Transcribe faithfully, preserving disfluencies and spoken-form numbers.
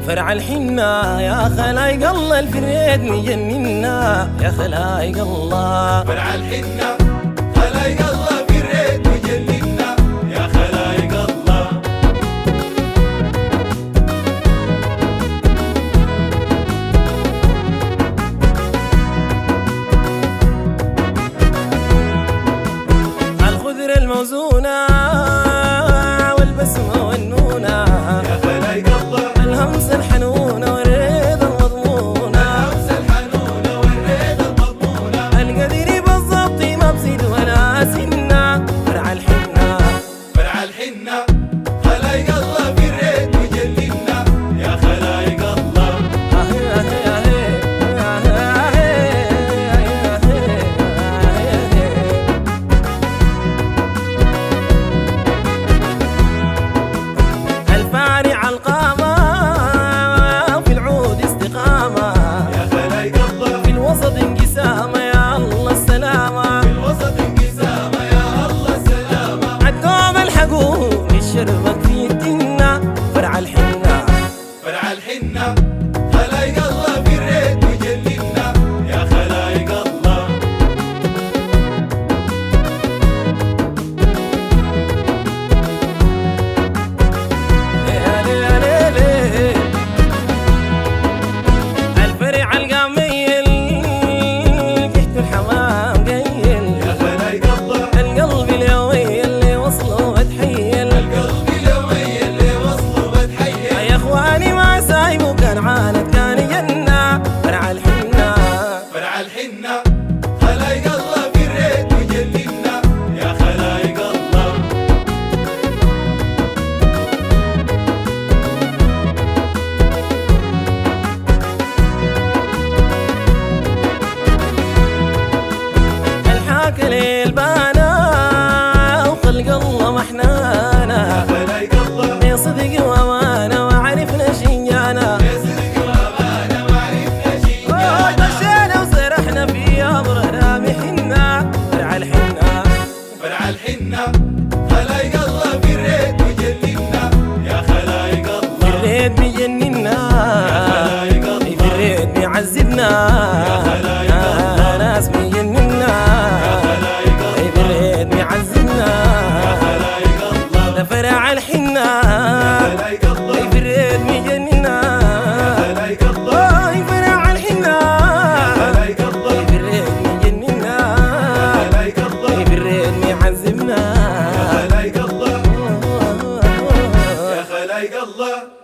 فرع الحنة يا خلايق الله الفريد مجننا يا خلايق الله. فرع الحنة خلايق الله فريد مجننا يا خلايق الله. الخضرة الموزونة والبسمة والنونة يا خلايق الله. الهمسة الحنونة والريضة المضمونة الهمسة الحنونة والريضة المضمونة القدير بالضبط ما بزيد ولا سنة. فرع الحنة فرع الحنة خلايق الله فريد مجننا يا خلايق الله. الفارع القامة في العود استقامة يا خلايق الله. في الوسط انقسامة يا الله السلامة. في الوسط انقسامة يا الله السلامة. عالدوم الحقوني الشربك في الدنة. فرع الحنة فرع الحنة خلايق الله فريد مجننا يا خلايق الله. الفرع القميل تحت الحمام قيل يا خلايق الله. القلب اليومي اللي وصله بتحيل. القلب اليومي اللي وصله بتحيل. يا اخواني ما سايبه كان عاند كان جنة. فرع الحنة فرع الحنة خلايق الله فريد مجننا يا خلايق الله. الحاكي للبانا وخلق الله محنانا خلايق الله. بصدق وامانه وعرفنا شنجانا. بصدق وامانه وعرفنا شيء. دشينا وسرحنا في امرنا محنا. فرع الحنة فرع الحنة خلايق الله فريد مجننا يا خلايق الله. فريد بيجننا خلايق الله. فريد بيعذبنا ناس بيجننا فريد بيعذبنا. خلايق الله. ده فرع الحنة خلايق الله. فريد بيجننا. خلايق الله. فرع الحنة خلايق الله. فريد بيجننا خلايق الله. فريد بيعذبنا. خلايق الله. يا خلايق الله.